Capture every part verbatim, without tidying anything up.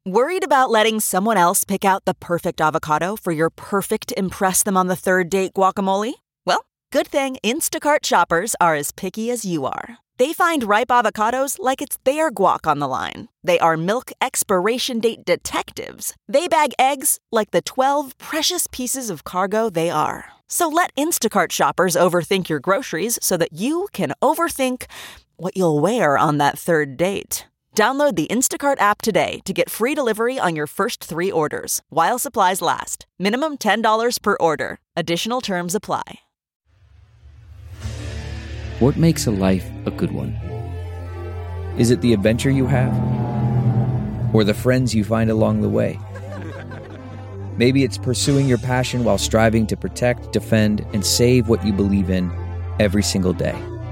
Worried about letting someone else pick out the perfect avocado for your perfect impress them on the third date guacamole? Well, good thing Instacart shoppers are as picky as you are. They find ripe avocados like it's their guac on the line. They are milk expiration date detectives. They bag eggs like the twelve precious pieces of cargo they are. So let Instacart shoppers overthink your groceries so that you can overthink what you'll wear on that third date. Download the Instacart app today to get free delivery on your first three orders, while supplies last. Minimum ten dollars per order. Additional terms apply. What makes a life a good one? Is it the adventure you have? Or the friends you find along the way? Maybe it's pursuing your passion while striving to protect, defend, and save what you believe in every single day.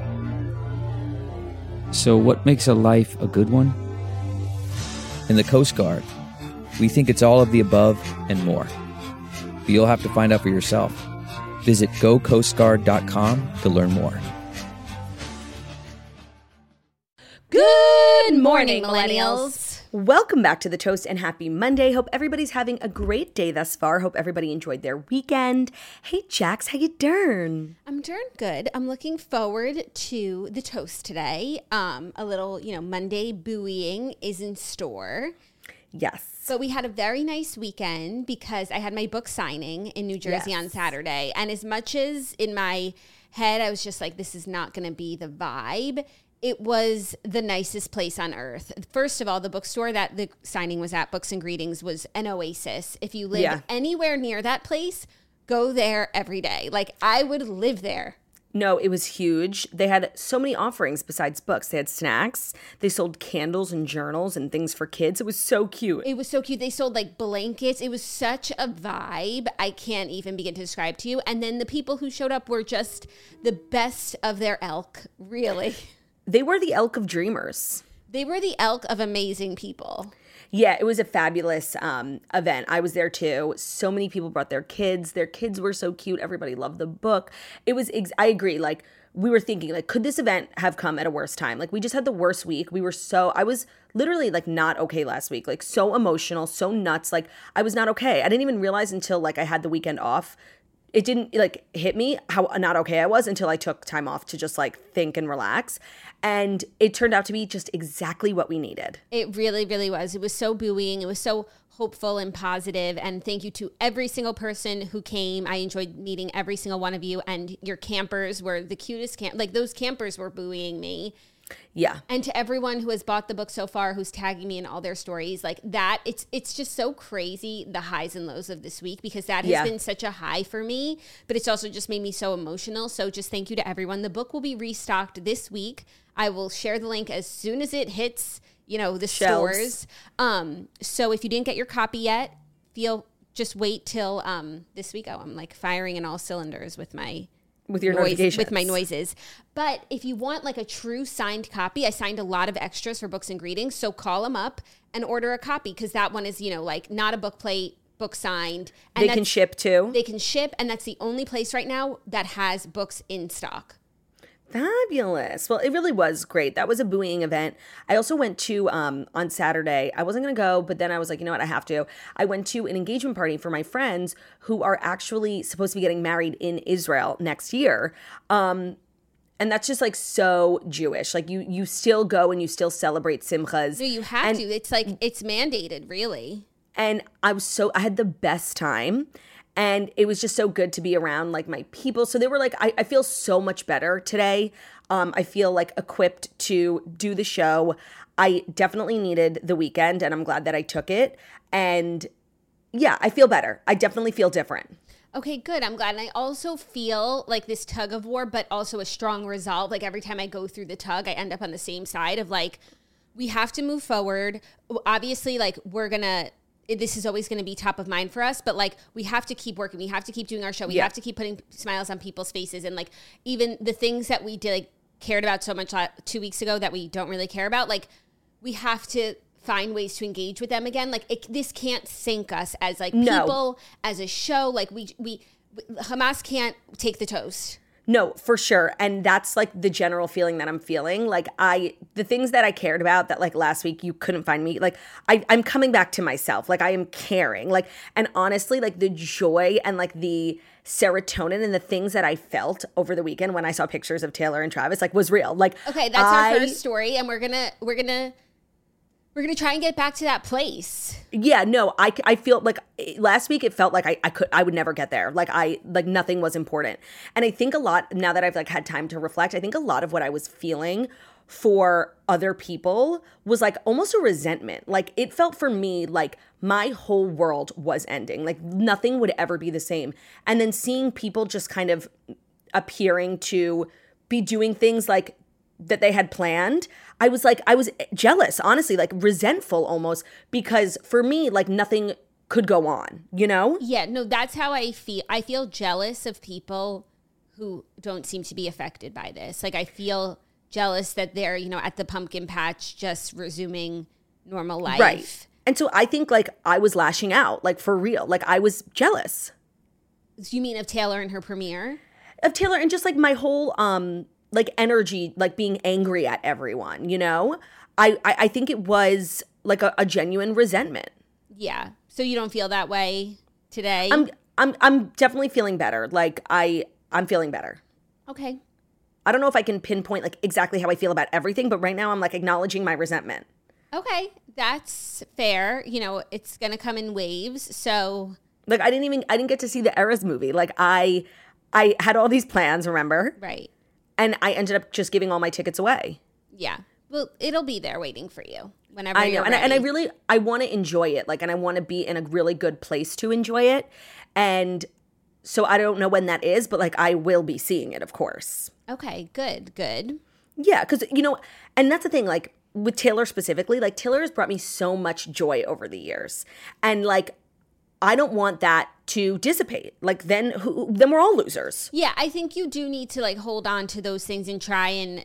So what makes a life a good one? In the Coast Guard, we think it's all of the above and more. But you'll have to find out for yourself. Visit go coast guard dot com to learn more. Good morning, millennials. Welcome back to The Toast and happy Monday. Hope everybody's having a great day thus far. Hope everybody enjoyed their weekend. Hey, Jax, how you doing? I'm doing good. I'm looking forward to the toast today. Um, a little, you know, Monday buoying is in store. Yes. So we had a very nice weekend because I had my book signing in New Jersey Yes. on Saturday. And as much as in my head, I was just like, this is not going to be the vibe. It was the nicest place on earth. First of all, the bookstore that the signing was at, Books and Greetings, was an oasis. If you live Yeah. anywhere near that place, go there every day. Like, I would live there. No, it was huge. They had so many offerings besides books. They had snacks. They sold candles and journals and things for kids. It was so cute. It was so cute. They sold like blankets. It was such a vibe. I can't even begin to describe to you. And then the people who showed up were just the best of their ilk, really. They were the elk of dreamers. They were the elk of amazing people. Yeah, it was a fabulous um, event. I was there too. So many people brought their kids. Their kids were so cute. Everybody loved the book. It was, ex- I agree. Like, we were thinking, like, could this event have come at a worse time? Like, we just had the worst week. We were so, I was literally like not okay last week. Like, so emotional, so nuts. Like, I was not okay. I didn't even realize until like I had the weekend off. It didn't like hit me how not okay I was until I took time off to just like think and relax. And it turned out to be just exactly what we needed. It really, really was. It was so buoying. It was so hopeful and positive. And thank you to every single person who came. I enjoyed meeting every single one of you. And your campers were the cutest camp. Like, those campers were buoying me. Yeah. And to everyone who has bought the book so far, who's tagging me in all their stories, like that, it's it's just so crazy, the highs and lows of this week, because that has Yeah. been such a high for me, but it's also just made me so emotional. So just thank you to everyone. The book will be restocked this week. I will share the link as soon as it hits, you know, the Shelves. stores. Um, so if you didn't get your copy yet, feel just wait till um, this week. Oh, I'm like firing in all cylinders with my With your noise, notifications. with my noises. But if you want like a true signed copy, I signed a lot of extras for Books and Greetings. So call them up and order a copy, because that one is, you know, like not a book plate, book signed. And They can that's- ship too. They can ship, and that's the only place right now that has books in stock. Fabulous. Well, it really was great. That was a buoying event. I also went to, um, on Saturday, I wasn't going to go, but then I was like, you know what, I have to. I went to an engagement party for my friends who are actually supposed to be getting married in Israel next year. Um, and that's just like so Jewish. Like you, you still go and you still celebrate simchas. No, you have And- to. It's like, it's mandated, really. And I was so, I had the best time. And it was just so good to be around like my people. So they were like, I, I feel so much better today. Um, I feel like equipped to do the show. I definitely needed the weekend, and I'm glad that I took it. And yeah, I feel better. I definitely feel different. Okay, good. I'm glad. And I also feel like this tug of war, but also a strong resolve. Like every time I go through the tug, I end up on the same side of like, we have to move forward. Obviously, like we're going to, this is always going to be top of mind for us, but like we have to keep working. We have to keep doing our show. We Yeah. have to keep putting smiles on people's faces. And like even the things that we did, like cared about so much uh, two weeks ago that we don't really care about, like we have to find ways to engage with them again. Like it, this can't sink us as like No. people, as a show. Like we, we, Hamas can't take the toast. No, for sure. And that's like the general feeling that I'm feeling. Like I, the things that I cared about that like last week you couldn't find me, like I, I'm coming back to myself. Like I am caring. Like, and honestly, like the joy and like the serotonin and the things that I felt over the weekend when I saw pictures of Taylor and Travis, like was real. Like, okay, that's I, our first story. And we're going to, we're going to, we're going to try and get back to that place. Yeah, no, I, I feel like last week it felt like I, I could, I would never get there. Like I, like nothing was important. And I think a lot, now that I've like had time to reflect, I think a lot of what I was feeling for other people was like almost a resentment. Like it felt for me like my whole world was ending. Like nothing would ever be the same. And then seeing people just kind of appearing to be doing things like that they had planned, I was like, I was jealous, honestly, like resentful almost, because for me, like nothing could go on, you know? Yeah, no, that's how I feel. I feel jealous of people who don't seem to be affected by this. Like I feel jealous that they're, you know, at the pumpkin patch just resuming normal life. Right. And so I think like I was lashing out, like for real. Like I was jealous. You mean of Taylor and her premiere? Of Taylor and just like my whole um like energy, like being angry at everyone, you know? I, I, I think it was like a, a genuine resentment. Yeah. So you don't feel that way today? I'm I'm I'm definitely feeling better. Like I I'm feeling better. Okay. I don't know if I can pinpoint like exactly how I feel about everything, but right now I'm like acknowledging my resentment. Okay. That's fair. You know, it's going to come in waves. So like I didn't even I didn't get to see the Eras movie. Like I I had all these plans, remember? Right. And I ended up just giving all my tickets away. Yeah. Well, it'll be there waiting for you whenever I know. you're And I, ready. and I really, I want to enjoy it. Like, and I want to be in a really good place to enjoy it. And so I don't know when that is, but like I will be seeing it, of course. Okay, good, good. Yeah. Cause you know, and that's the thing, like with Taylor specifically, like Taylor has brought me so much joy over the years. And like, I don't want that to dissipate. Like then who, then we're all losers. Yeah, I think you do need to like hold on to those things and try and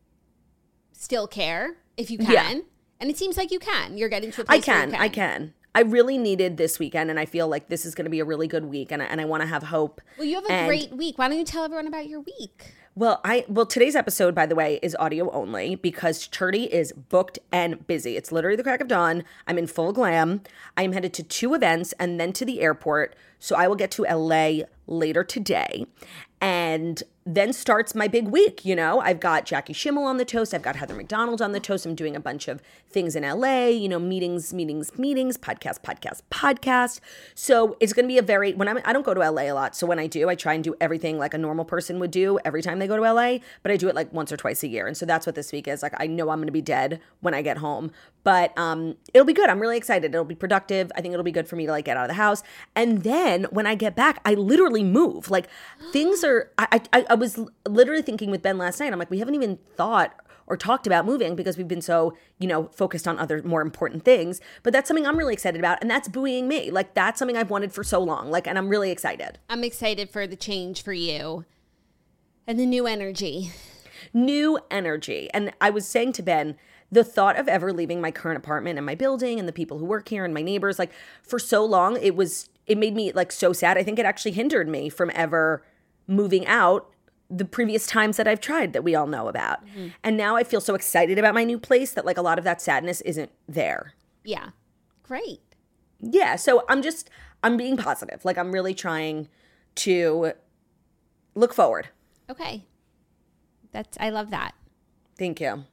still care if you can. Yeah. And it seems like you can. You're getting to a place I where can, you can. I can. I really needed this weekend, and I feel like this is going to be a really good week, and I, and I want to have hope. Well, you have a and, great week. Why don't you tell everyone about your week? Well, I well today's episode, by the way, is audio only because Churdy is booked and busy. It's literally the crack of dawn. I'm in full glam. I am headed to two events and then to the airport, so I will get to L A later today. And then starts my big week, you know. I've got Jackie Schimmel on the toast. I've got Heather McDonald on the toast. I'm doing a bunch of things in L A, you know, meetings, meetings, meetings, podcast, podcast, podcast. So it's going to be a very, when I'm, I don't go to L A a lot. So when I do, I try and do everything like a normal person would do every time they go to L A, but I do it like once or twice a year. And so that's what this week is. Like, I know I'm going to be dead when I get home, but um, it'll be good. I'm really excited. It'll be productive. I think it'll be good for me to like get out of the house. And then when I get back, I literally move. Like things are, I, I, I was literally thinking with Ben last night, I'm like, we haven't even thought or talked about moving because we've been so, you know, focused on other more important things. But that's something I'm really excited about. And that's buoying me. Like that's something I've wanted for so long. Like, and I'm really excited. I'm excited for the change for you and the new energy. New energy. And I was saying to Ben, the thought of ever leaving my current apartment and my building and the people who work here and my neighbors, like for so long, it was, it made me like so sad. I think it actually hindered me from ever moving out the previous times that I've tried that we all know about. Mm-hmm. And now I feel so excited about my new place that like a lot of that sadness isn't there. Yeah. Great. Yeah. So I'm just, I'm being positive. Like I'm really trying to look forward. Okay. That's, I love that. Thank you.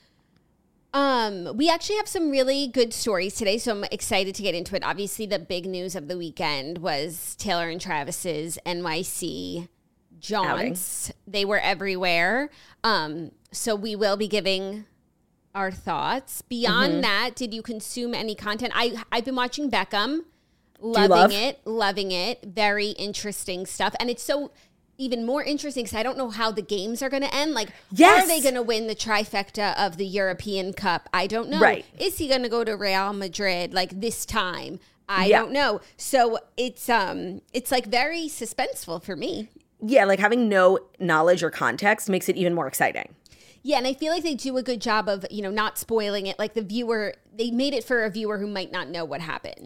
Um, we actually have some really good stories today, so I'm excited to get into it. Obviously, the big news of the weekend was Taylor and Travis's N Y C jaunts. Outing. They were everywhere. Um, so we will be giving our thoughts. Beyond mm-hmm. that, did you consume any content? I, I've been watching Beckham, loving love? it, loving it. Very interesting stuff. And it's so even more interesting because I don't know how the games are going to end. Like, yes. Are they going to win the trifecta of the European Cup? I don't know. Right. Is he going to go to Real Madrid like this time? I yeah. don't know. So it's um it's like very suspenseful for me. Yeah, like having no knowledge or context makes it even more exciting. Yeah, and I feel like they do a good job of, you know, not spoiling it. Like the viewer, they made it for a viewer who might not know what happened.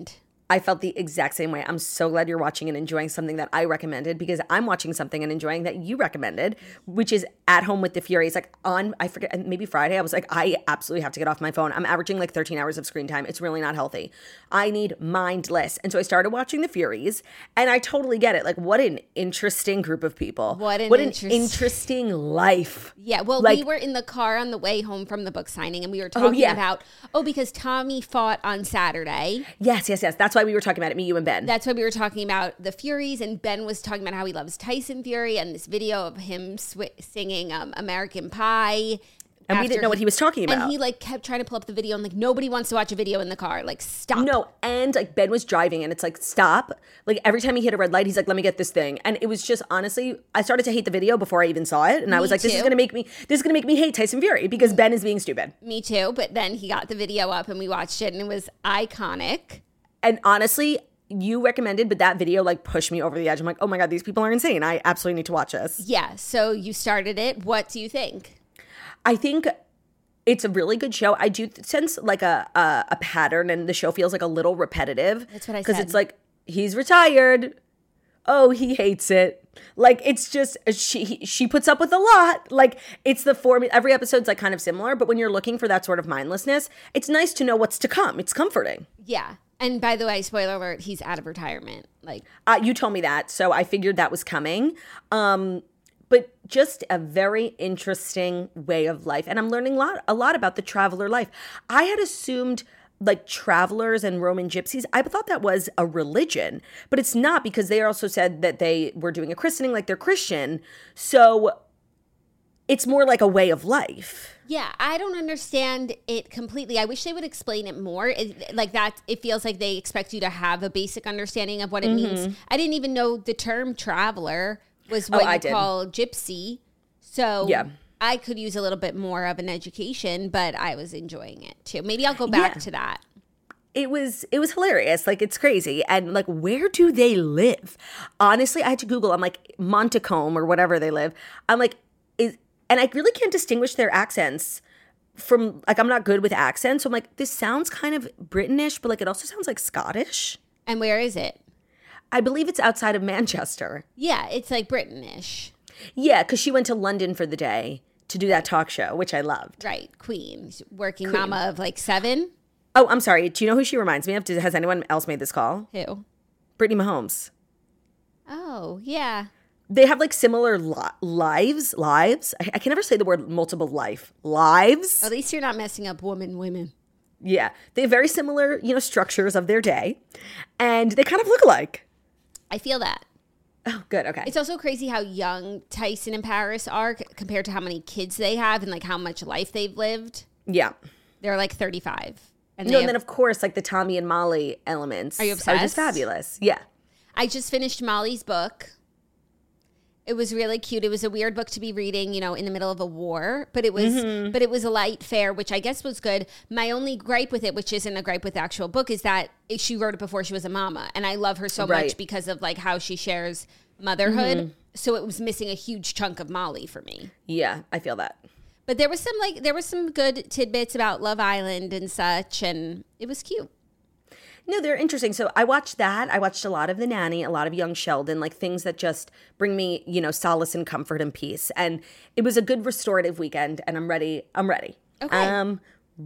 I felt the exact same way. I'm so glad you're watching and enjoying something that I recommended, because I'm watching something and enjoying that you recommended, which is At Home with the Furies. Like on, I forget, maybe Friday, I was like, I absolutely have to get off my phone. I'm averaging like thirteen hours of screen time. It's really not healthy. I need mindless. And so I started watching the Furies, and I totally get it. Like, what an interesting group of people. What an, what an interest- interesting life. Yeah, well, like, we were in the car on the way home from the book signing, and we were talking oh, yeah. about, oh, because Tommy fought on Saturday. Yes, yes, yes. That's why we were talking about it, me, you, and Ben. That's why we were talking about the Furies, and Ben was talking about how he loves Tyson Fury and this video of him sw- singing um, American Pie. And we didn't know what he was talking about. And he like kept trying to pull up the video, and like nobody wants to watch a video in the car. Like, stop. No, and like Ben was driving, and it's like, stop. Like every time he hit a red light, he's like, let me get this thing. And it was just, honestly, I started to hate the video before I even saw it. And I was Me like, this is too. gonna make me this is gonna make me hate Tyson Fury, because Ben is being stupid. Me too. But then he got the video up, and we watched it, and it was iconic. And honestly, you recommended, but that video like pushed me over the edge. I'm like, oh my God, these people are insane. I absolutely need to watch this. Yeah. So you started it. What do you think? I think it's a really good show. I do sense like a a, a pattern, and the show feels like a little repetitive. That's what I Because said. it's like, he's retired. Oh, he hates it. Like, it's just, she he, she puts up with a lot. Like, it's the formula. Every episode's like kind of similar, but when you're looking for that sort of mindlessness, it's nice to know what's to come. It's comforting. Yeah. And by the way, spoiler alert, he's out of retirement. Like, Uh, you told me that, so I figured that was coming. Um, but just a very interesting way of life. And I'm learning a lot, a lot about the traveler life. I had assumed like travelers and Roman gypsies, I thought that was a religion, but it's not, because they also said that they were doing a christening, like they're Christian. So it's more like a way of life. yeah, I don't understand it completely. I wish they would explain it more. It, like that, it feels like they expect you to have a basic understanding of what it Mm-hmm. means. I didn't even know the term traveler was Oh, what I you did. call gypsy. So Yeah. I could use a little bit more of an education, but I was enjoying it too. Maybe I'll go back Yeah. to that. It was it was hilarious. Like, it's crazy. And like, where do they live? Honestly, I had to Google. I'm like, Montacombe or whatever they live. I'm like, is and I really can't distinguish their accents from, like, I'm not good with accents. So I'm like, this sounds kind of British, but like it also sounds like Scottish. And where is it? I believe it's outside of Manchester. Yeah, it's like British. Yeah, because she went to London for the day to do that talk show, which I loved. Right, Queen. Working mama of like seven. Oh, I'm sorry. Do you know who she reminds me of? Does- Has anyone else made this call? Who? Brittany Mahomes. Oh, yeah. They have like similar li- lives, lives. I, I can never say the word multiple life. Lives. At least you're not messing up woman, women. Yeah. They have very similar, you know, structures of their day. And they kind of look alike. I feel that. Oh, good. Okay. It's also crazy how young Tyson and Paris are c- compared to how many kids they have and like how much life they've lived. yeah. They're like thirty-five. And No, they and then have- of course, like the Tommy and Molly elements Are you are just obsessed? fabulous. Yeah. I just finished Molly's book. It was really cute. It was a weird book to be reading, you know, in the middle of a war, but it was Mm-hmm. but it was a light fare, which I guess was good. My only gripe with it, which isn't a gripe with the actual book, is that it, she wrote it before she was a mama, and I love her so Right. much because of like how she shares motherhood. So it was missing a huge chunk of Molly for me. Yeah. I feel that. But there was some like there was some good tidbits about Love Island and such, and it was cute. No, they're interesting. So I watched that. I watched a lot of The Nanny, a lot of Young Sheldon, like things that just bring me, you know, solace and comfort and peace. And it was a good restorative weekend, and I'm ready. I'm ready. Okay. I'm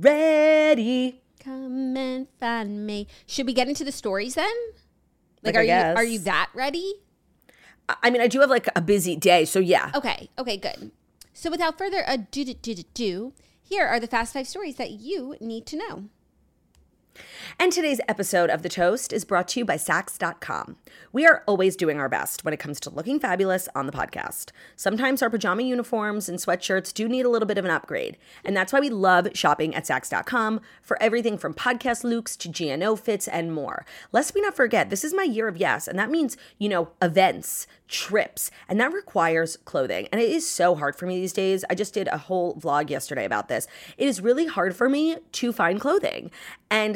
ready. Come and find me. Should we get into the stories then? Like, Like, I are you guess. are you that ready? I- I mean, I do have like a busy day, so yeah. Okay. Okay. Good. So without further ado, do, do, do, do, here are the fast five stories that you need to know. And today's episode of The Toast is brought to you by Sax dot com. We are always doing our best when it comes to looking fabulous on the podcast. Sometimes our pajama uniforms and sweatshirts do need a little bit of an upgrade, and that's why we love shopping at Sax dot com for everything from podcast looks to G N O fits and more. Lest we not forget, this is my year of yes, and that means, you know, events, trips, and that requires clothing. And it is so hard for me these days. I just did a whole vlog yesterday about this. It is really hard for me to find clothing. And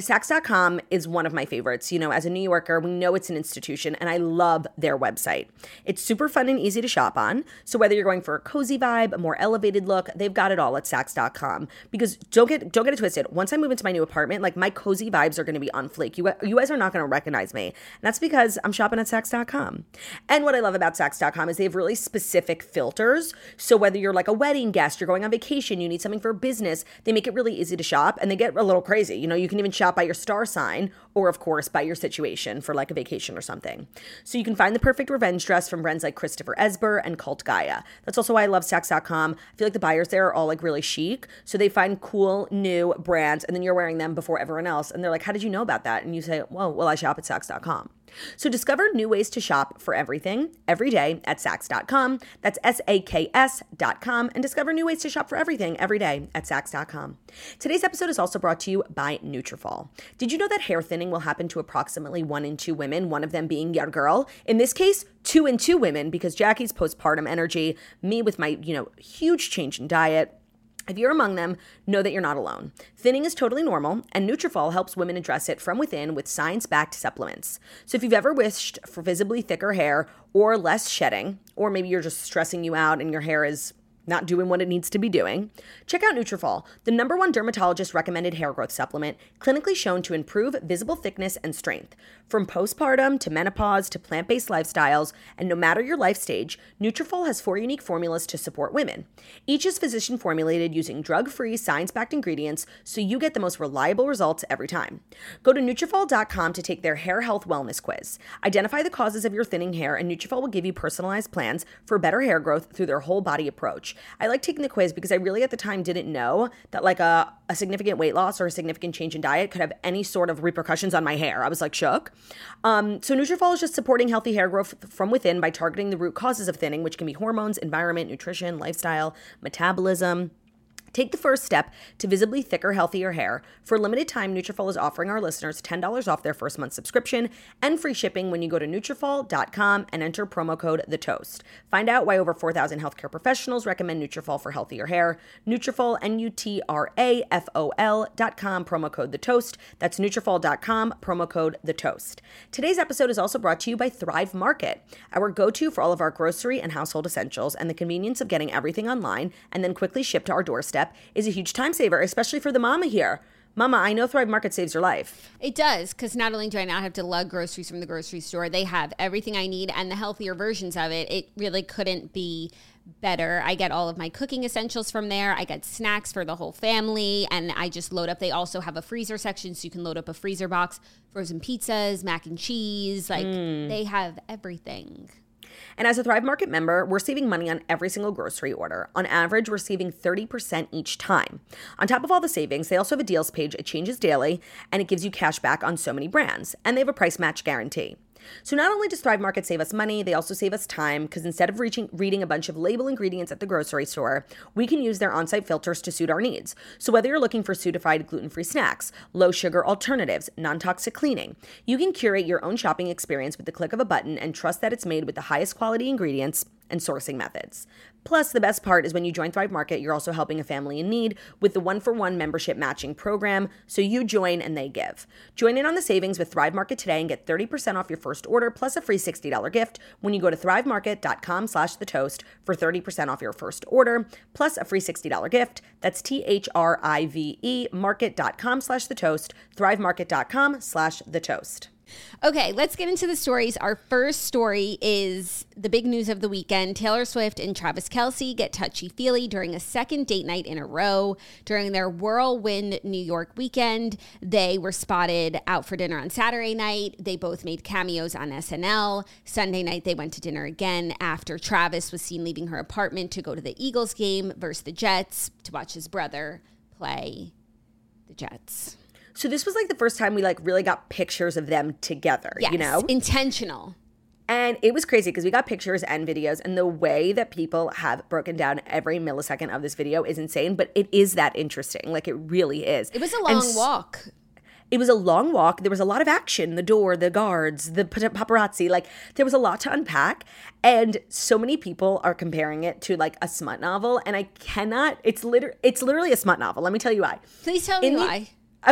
Saks dot com is one of my favorites. You know, as a New Yorker, we know it's an institution, and I love their website. It's super fun and easy to shop on. So whether you're going for a cozy vibe, a more elevated look, they've got it all at Saks dot com. Because don't get don't get it twisted. Once I move into my new apartment, like my cozy vibes are going to be on fleek. You, you guys are not going to recognize me. And that's because I'm shopping at Saks dot com. And what I love about Saks dot com is they have really specific filters. So whether you're like a wedding guest, you're going on vacation, you need something for business, they make it really easy to shop, and they get a little crazy. You know, you can even shop by your star sign or, of course, by your situation for like a vacation or something. So you can find the perfect revenge dress from brands like Christopher Esber and Cult Gaia. That's also why I love Saks dot com. I feel like the buyers there are all like really chic. So they find cool new brands, and then you're wearing them before everyone else. And they're like, how did you know about that? And you say, well, well, I shop at Saks dot com. So discover new ways to shop for everything every day at Saks dot com. That's S A K S dot com. And discover new ways to shop for everything every day at Saks dot com. Today's episode is also brought to you by Nutrafol. Did you know that hair thinning will happen to approximately one in two women, one of them being your girl? In this case, two in two women, because Jackie's postpartum energy, me with my, you know, huge change in diet. If you're among them, know that you're not alone. Thinning is totally normal, and Nutrafol helps women address it from within with science-backed supplements. So if you've ever wished for visibly thicker hair or less shedding, or maybe you're just stressing you out and your hair is not doing what it needs to be doing, check out Nutrafol, the number one dermatologist recommended hair growth supplement, clinically shown to improve visible thickness and strength. From postpartum to menopause to plant-based lifestyles, and no matter your life stage, Nutrafol has four unique formulas to support women. Each is physician formulated using drug-free, science-backed ingredients, so you get the most reliable results every time. Go to Nutrafol dot com to take their hair health wellness quiz. Identify the causes of your thinning hair, and Nutrafol will give you personalized plans for better hair growth through their whole body approach. I like taking the quiz because I really at the time didn't know that like a, a significant weight loss or a significant change in diet could have any sort of repercussions on my hair. I was like shook. Um, so Nutrafol is just supporting healthy hair growth from within by targeting the root causes of thinning, which can be hormones, environment, nutrition, lifestyle, metabolism. Take the first step to visibly thicker, healthier hair. For a limited time, Nutrafol is offering our listeners ten dollars off their first month subscription and free shipping when you go to Nutrafol dot com and enter promo code THETOAST. Find out why over four thousand healthcare professionals recommend Nutrafol for healthier hair. Nutrafol, N U T R A F O L dot com, promo code THETOAST. That's Nutrafol dot com, promo code THETOAST. Today's episode is also brought to you by Thrive Market, our go-to for all of our grocery and household essentials, and the convenience of getting everything online and then quickly shipped to our doorstep is a huge time saver, especially for the mama here. Mama, I know Thrive Market saves your life. It does, because not only do I not have to lug groceries from the grocery store, they have everything I need and the healthier versions of it. It really couldn't be better. I get all of my cooking essentials from there. I get snacks for the whole family, and I just load up. They also have a freezer section, so you can load up a freezer box, frozen pizzas, mac and cheese. Like, mm. They have everything. And as a Thrive Market member, we're saving money on every single grocery order. On average, we're saving thirty percent each time. On top of all the savings, they also have a deals page. It changes daily, and it gives you cash back on so many brands. And they have a price match guarantee. So not only does Thrive Market save us money, they also save us time, because instead of reaching, reading a bunch of label ingredients at the grocery store, we can use their on-site filters to suit our needs. So whether you're looking for certified gluten-free snacks, low-sugar alternatives, non-toxic cleaning, you can curate your own shopping experience with the click of a button and trust that it's made with the highest quality ingredients and sourcing methods. Plus, the best part is when you join Thrive Market, you're also helping a family in need with the one-for-one membership matching program, so you join and they give. Join in on the savings with Thrive Market today and get thirty percent off your first order plus a free sixty dollars gift when you go to thrive market dot com slash the toast for thirty percent off your first order plus a free sixty dollars gift. That's T H R I V E market.com slash the toast, thrive market dot com slash the toast. Okay, let's get into the stories. Our first story is the big news of the weekend. Taylor Swift and Travis Kelce get touchy-feely during a second date night in a row. During their whirlwind New York weekend, they were spotted out for dinner on Saturday night. They both made cameos on S N L. Sunday night, they went to dinner again after Travis was seen leaving her apartment to go to the Eagles game versus the Jets to watch his brother play the Jets. So this was like the first time we like really got pictures of them together, yes, you know? Intentional. And it was crazy because we got pictures and videos, and the way that people have broken down every millisecond of this video is insane, but it is that interesting. Like, it really is. It was a long and walk. It was a long walk. There was a lot of action, the door, the guards, the paparazzi. Like, there was a lot to unpack. And so many people are comparing it to like a smut novel. And I cannot, it's literally, it's literally a smut novel. Let me tell you why. Please tell me In the, why. Okay.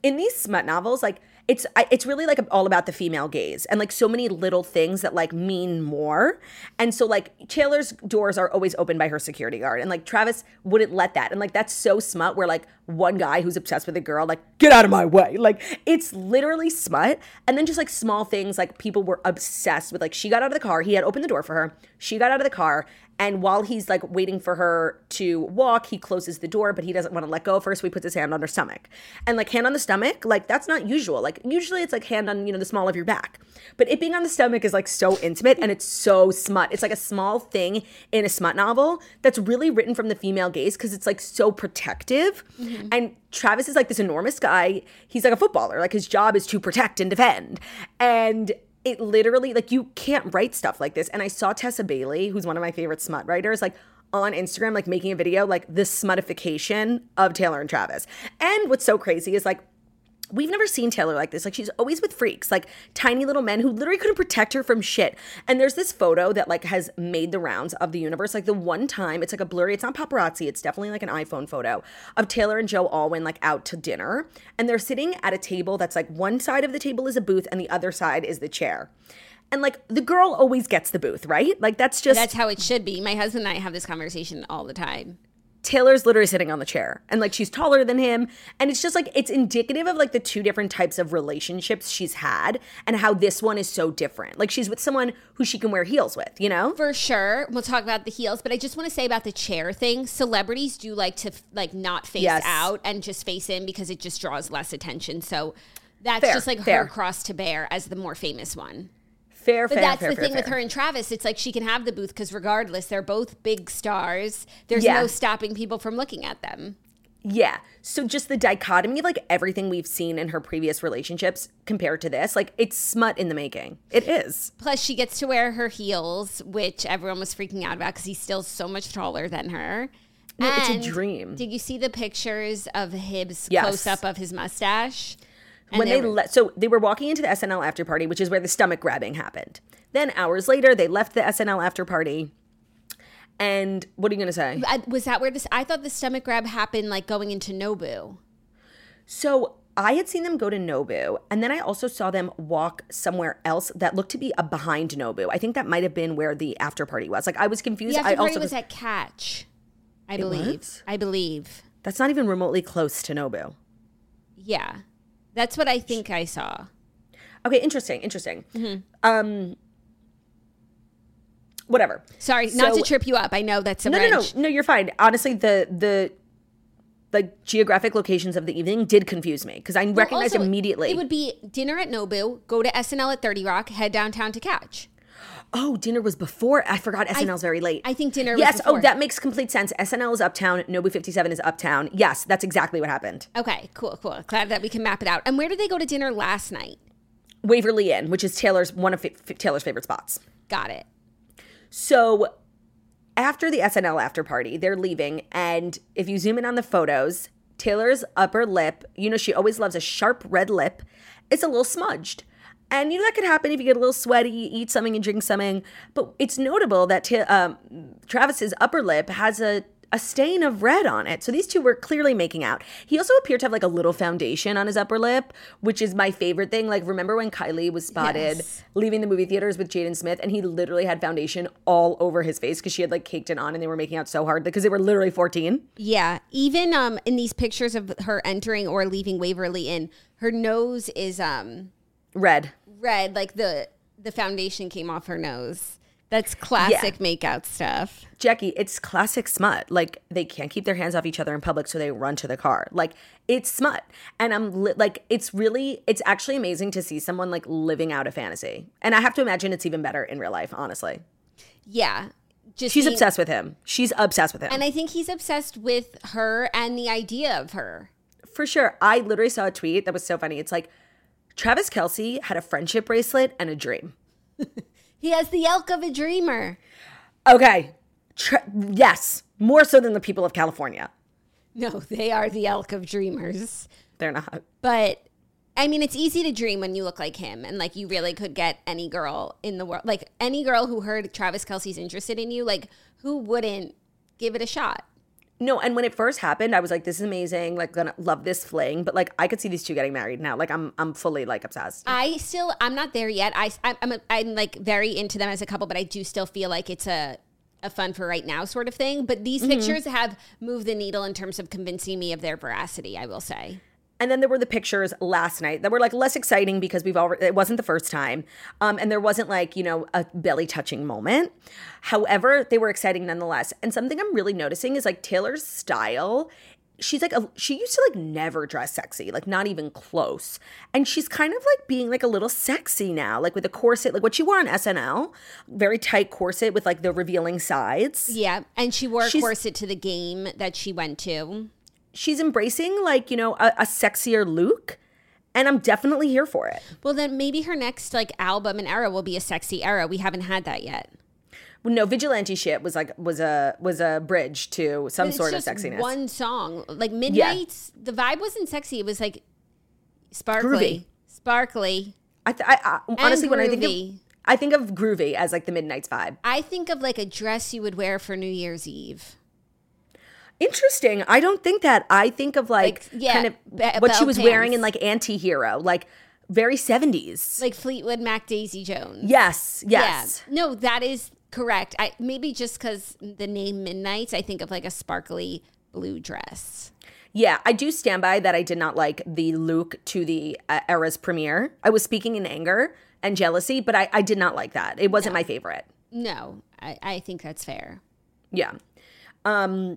in these smut novels, like it's I, it's really like all about the female gaze and like so many little things that like mean more. And so like Taylor's doors are always open by her security guard, and like Travis wouldn't let that. And like that's so smut where like one guy who's obsessed with a girl, like, get out of my way. Like it's literally smut. And then just like small things, like people were obsessed with, like she got out of the car, he had opened the door for her, she got out of the car, and while he's like waiting for her to walk, he closes the door, but he doesn't want to let go first, so he puts his hand on her stomach. And like hand on the stomach, like that's not usual. Like usually it's like hand on, you know, the small of your back. But it being on the stomach is like so intimate, and it's so smut. It's like a small thing in a smut novel that's really written from the female gaze because it's like so protective. Mm-hmm. And Travis is like this enormous guy. He's like a footballer. Like his job is to protect and defend. And it literally, like, you can't write stuff like this. And I saw Tessa Bailey, who's one of my favorite smut writers, like on Instagram, like making a video, like the smutification of Taylor and Travis. And what's so crazy is like, we've never seen Taylor like this. Like she's always with freaks, like tiny little men who literally couldn't protect her from shit. And there's this photo that like has made the rounds of the universe. Like the one time, it's like a blurry, it's not paparazzi, it's definitely like an iPhone photo of Taylor and Joe Alwyn like out to dinner. And they're sitting at a table that's like one side of the table is a booth and the other side is the chair. And like the girl always gets the booth, right? Like that's just... That's how it should be. My husband and I have this conversation all the time. Taylor's literally sitting on the chair and like she's taller than him, and it's just like it's indicative of like the two different types of relationships she's had and how this one is so different. Like she's with someone who she can wear heels with, you know? For sure. We'll talk about the heels, but I just want to say about the chair thing. Celebrities do like to like not face yes. out and just face in because it just draws less attention. So that's fair, just like fair. her cross to bear as the more famous one. Fair, but fair, that's fair, the fair, thing fair. with her and Travis. It's like she can have the booth because regardless, they're both big stars. There's Yeah. no stopping people from looking at them. Yeah. So just the dichotomy of like everything we've seen in her previous relationships compared to this, like it's smut in the making. It is. Plus, she gets to wear her heels, which everyone was freaking out about because he's still so much taller than her. No, And it's a dream. Did you see the pictures of Hibbs' Yes. close-up of his mustache? And When they were- le- so they were walking into the S N L after party, which is where the stomach grabbing happened. Then hours later, they left the S N L after party. And what are you going to say? I- was that where this? I thought the stomach grab happened like going into Nobu. So I had seen them go to Nobu, and then I also saw them walk somewhere else that looked to be a behind Nobu. I think that might have been where the after party was. Like I was confused. The after I party also was at Catch, I It believe. was? I believe. That's not even remotely close to Nobu. Yeah, that's what I think I saw. Okay, interesting, interesting. Mm-hmm. Um, whatever. Sorry, not So- to trip you up. I know that's a No, no, no, wrench. no. You're fine. Honestly, the the like geographic locations of the evening did confuse me because I Well, recognized also, immediately. It would be dinner at Nobu, go to S N L at thirty Rock, head downtown to Catch. Oh, dinner was before. I forgot S N L's very late. I think dinner was Yes. before. Oh, that makes complete sense. S N L is uptown. Nobu fifty-seven is uptown. Yes, that's exactly what happened. Okay, cool, cool. Glad that we can map it out. And where did they go to dinner last night? Waverly Inn, which is Taylor's one of f- Taylor's favorite spots. Got it. So after the S N L after party, they're leaving, and if you zoom in on the photos, Taylor's upper lip, you know, she always loves a sharp red lip, is a little smudged. And you know that could happen if you get a little sweaty, you eat something and drink something. But it's notable that ta- um, Travis's upper lip has a, a stain of red on it. So these two were clearly making out. He also appeared to have like a little foundation on his upper lip, which is my favorite thing. Like, remember when Kylie was spotted Yes. leaving the movie theaters with Jaden Smith, and he literally had foundation all over his face because she had like caked it on and they were making out so hard because they were literally fourteen. Yeah, even um in these pictures of her entering or leaving Waverly Inn, her nose is um Red. red, like the the foundation came off her nose. That's classic makeout stuff. Jackie, it's classic smut. Like, they can't keep their hands off each other in public, so they run to the car. Like, it's smut. And I'm li- like, it's really, it's actually amazing to see someone like living out a fantasy. And I have to imagine it's even better in real life, honestly. Yeah. Just She's being- obsessed with him. She's obsessed with him. And I think he's obsessed with her and the idea of her. For sure. I literally saw a tweet that was so funny. It's like, Travis Kelce had a friendship bracelet and a dream. He has the elk of a dreamer. Okay. Tra- yes. More so than the people of California. No, they are the elk of dreamers. They're not. But I mean, it's easy to dream when you look like him, and like you really could get any girl in the world, like any girl who heard Travis Kelce's interested in you, like who wouldn't give it a shot? No, and when it first happened, I was like, this is amazing. Like, gonna love this fling. But like, I could see these two getting married now. Like, I'm I'm fully like obsessed. I still, I'm not there yet. I, I'm, I'm, I'm like very into them as a couple, but I do still feel like it's a, a fun for right now sort of thing. But these mm-hmm. pictures have moved the needle in terms of convincing me of their veracity, I will say. And then there were the pictures last night that were like less exciting because we've already, it wasn't the first time. Um, and there wasn't like, you know, a belly touching moment. However, they were exciting nonetheless. And something I'm really noticing is like Taylor's style. She's like, a, she used to like never dress sexy, like not even close. And she's kind of like being like a little sexy now, like with a corset, like what she wore on S N L, very tight corset with like the revealing sides. Yeah. And she wore a she's, corset to the game that she went to. She's embracing like, you know, a, a sexier look, and I'm definitely here for it. Well, then maybe her next like album and era will be a sexy era. We haven't had that yet. Well, no, Vigilante Shit was like was a was a bridge to some sort of sexiness. One song, like Midnight's, yeah. The vibe wasn't sexy. It was like sparkly, groovy. sparkly. I, th- I, I honestly, when I think of I think of groovy as like the Midnight's vibe. I think of like a dress you would wear for New Year's Eve. Interesting. I don't think that. I think of like, like yeah, kind of be- what she was pants. wearing in like Anti-Hero, like very seventies. Like Fleetwood Mac, Daisy Jones. Yes, yes. Yeah. No, that is correct. I maybe just because the name Midnights, I think of like a sparkly blue dress. Yeah, I do stand by that I did not like the look to the uh, era's premiere. I was speaking in anger and jealousy, but I, I did not like that. It wasn't no. my favorite. No, I, I think that's fair. Yeah. Um...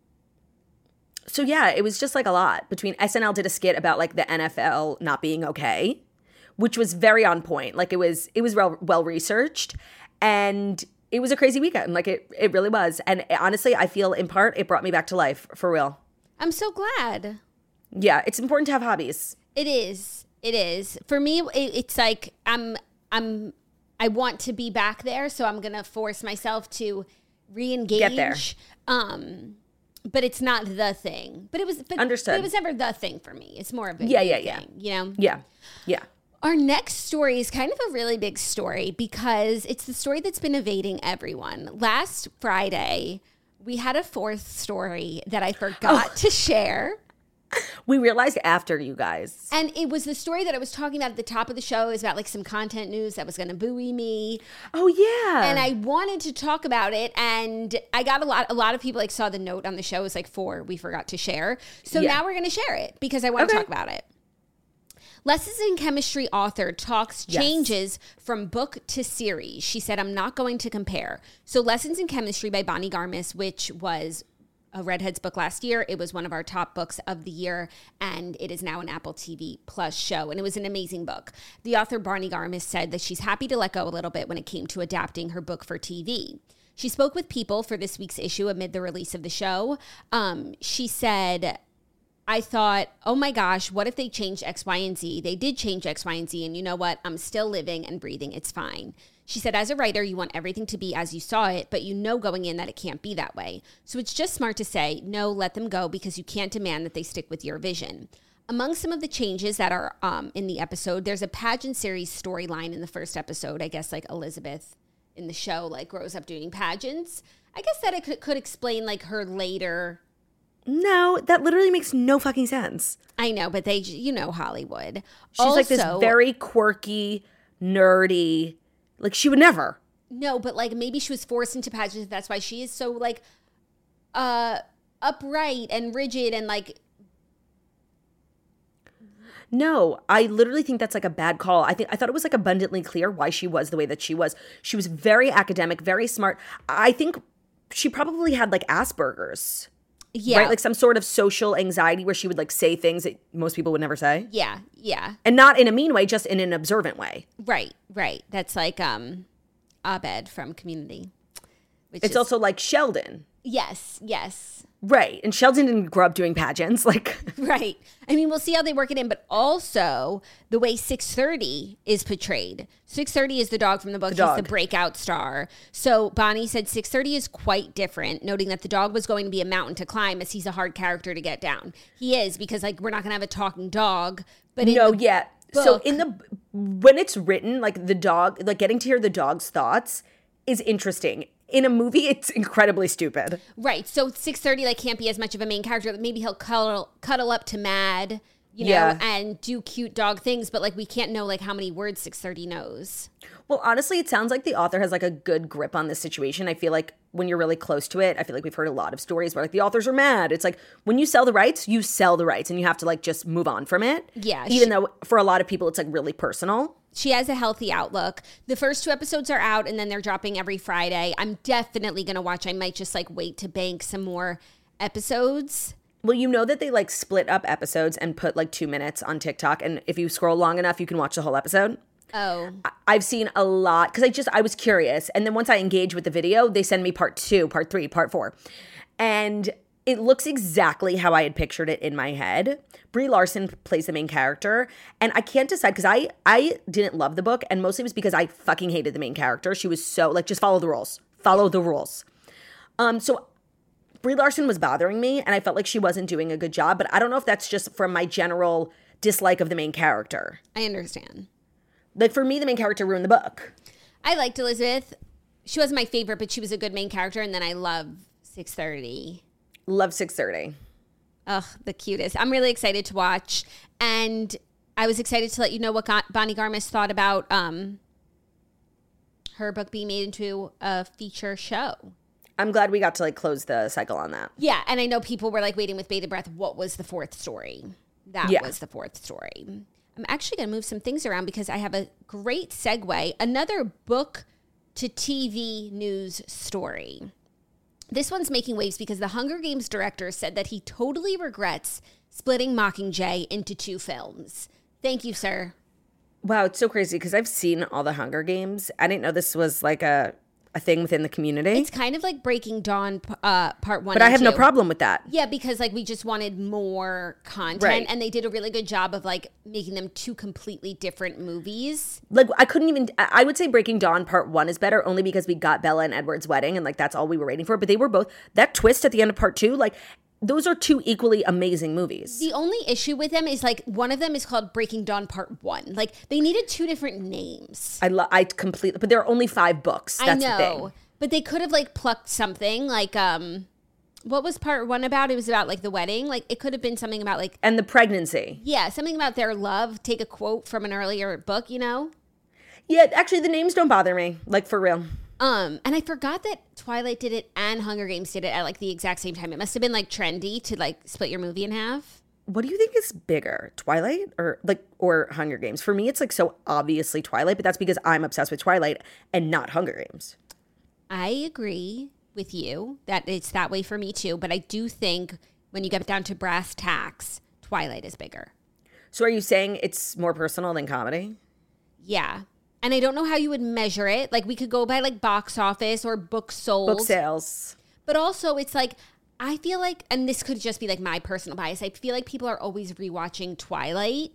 So yeah, it was just like a lot. Between S N L did a skit about like the N F L not being okay, which was very on point. Like it was it was well, well researched, and it was a crazy weekend. Like it it really was. And honestly, I feel in part it brought me back to life for real. I'm so glad. Yeah, it's important to have hobbies. It is. It is. For me, it, it's like I'm I'm I want to be back there, so I'm gonna force myself to re-engage. Get there. Um But it's not the thing. But it was but, Understood. But it was never the thing for me. It's more of a yeah, big yeah, thing, yeah. you know? Yeah. Yeah. Our next story is kind of a really big story because it's the story that's been evading everyone. Last Friday, we had a fourth story that I forgot oh. to share. We realized after, you guys. And it was the story that I was talking about at the top of the show. Is about like some content news that was going to buoy me. Oh yeah. And I wanted to talk about it, and I got a lot. A lot of people like saw the note on the show. It was like four we forgot to share. So yeah. now we're going to share it because I want okay. to talk about it. Lessons in Chemistry author talks changes yes. from book to series. She said, "I'm not going to compare." So Lessons in Chemistry by Bonnie Garmus, which was a Redhead's book last year. It was one of our top books of the year, and it is now an Apple T V Plus show, and it was an amazing book. The author, Bonnie Garmus, said that she's happy to let go a little bit when it came to adapting her book for T V. She spoke with People for this week's issue amid the release of the show. Um, she said, I thought, oh my gosh, what if they changed X, Y, and Z? They did change X, Y, and Z, and you know what? I'm still living and breathing. It's fine. She said, as a writer, you want everything to be as you saw it, but you know going in that it can't be that way. So it's just smart to say, no, let them go, because you can't demand that they stick with your vision. Among some of the changes that are um, in the episode, there's a pageant series storyline in the first episode. I guess like Elizabeth in the show like grows up doing pageants. I guess that it could, could explain like her later. No, that literally makes no fucking sense. I know, but they, you know, Hollywood. She's also, like this very quirky, nerdy. Like, she would never. No, but, like, maybe she was forced into pageants. That's why she is so, like, uh, upright and rigid and, like... No, I literally think that's, like, a bad call. I think I thought it was, like, abundantly clear why she was the way that she was. She was very academic, very smart. I think she probably had, like, Asperger's. Yeah. Right? Like, some sort of social anxiety where she would, like, say things that most people would never say. Yeah, yeah. And not in a mean way, just in an observant way. Right, right. That's like um, Abed from Community. Which it's is, also like Sheldon. Yes, yes. Right. And Sheldon didn't grow up doing pageants. Like, right. I mean, we'll see how they work it in, but also the way six thirty is portrayed. six thirty is the dog from the book. The He's dog. the breakout star. So Bonnie said six thirty is quite different, noting that the dog was going to be a mountain to climb as he's a hard character to get down. He is, because like we're not going to have a talking dog. But in no, the yeah. book, so in the when it's written, like the dog, like getting to hear the dog's thoughts is interesting. in a movie, it's incredibly stupid. Right. So six thirty like can't be as much of a main character. Maybe he'll cuddle cuddle up to Mad, you know, Yeah. and do cute dog things, but like we can't know like how many words six thirty knows. Well, honestly, it sounds like the author has like a good grip on this situation. I feel like when you're really close to it, I feel like we've heard a lot of stories where like the authors are mad. It's like when you sell the rights, you sell the rights and you have to like just move on from it. Yeah, Even she- though for a lot of people, it's like really personal. She has a healthy outlook. The first two episodes are out and then they're dropping every Friday. I'm definitely going to watch. I might just like wait to bank some more episodes. Well, you know that they like split up episodes and put like two minutes on TikTok. And if you scroll long enough, you can watch the whole episode. Oh, I- I've seen a lot because I just, I was curious. And then once I engage with the video, they send me part two, part three, part four. And it looks exactly how I had pictured it in my head. Brie Larson plays the main character. And I can't decide because I, I didn't love the book. And mostly it was because I fucking hated the main character. She was so like, just follow the rules. Follow the rules. Um, so Brie Larson was bothering me and I felt like she wasn't doing a good job. But I don't know if that's just from my general dislike of the main character. I understand. Like for me, the main character ruined the book. I liked Elizabeth. She wasn't my favorite, but she was a good main character. And then I love six thirty. Love six thirty. Ugh, the cutest. I'm really excited to watch. And I was excited to let you know what Gon- Bonnie Garmis thought about um, her book being made into a feature show. I'm glad we got to like close the cycle on that. Yeah, and I know people were like waiting with bated breath. What was the fourth story? That Yeah. was the fourth story. I'm actually going to move some things around because I have a great segue. Another book to T V news story. This one's making waves because the Hunger Games director said that he totally regrets splitting Mockingjay into two films. Thank you, sir. Wow, it's so crazy because I've seen all the Hunger Games. I didn't know this was like a, a thing within the community. It's kind of like Breaking Dawn uh, part one but and I have no two. problem with that. Yeah, because like we just wanted more content Right. and they did a really good job of like making them two completely different movies. Like I couldn't even, I I would say Breaking Dawn part one is better only because we got Bella and Edward's wedding and like that's all we were waiting for. But they were both, that twist at the end of part two, like those are two equally amazing movies. The only issue with them is like one of them is called Breaking Dawn Part One. Like they needed two different names. I love, I completely, but there are only five books. That's I the know, thing. but they could have like plucked something like um, what was Part One about? It was about like the wedding. Like it could have been something about like And the pregnancy. yeah, something about their love. Take a quote from an earlier book, you know. Yeah, actually the names don't bother me, like for real. Um, and I forgot that Twilight did it and Hunger Games did it at like the exact same time. It must have been like trendy to like split your movie in half. What do you think is bigger, Twilight or like or Hunger Games? For me, it's like so obviously Twilight, but that's because I'm obsessed with Twilight and not Hunger Games. I agree with you that it's that way for me too, but I do think when you get down to brass tacks, Twilight is bigger. So are you saying it's more personal than comedy? Yeah. And I don't know how you would measure it. Like we could go by like box office or book sold. Book sales. But also it's like, I feel like, and this could just be like my personal bias, I feel like people are always rewatching Twilight.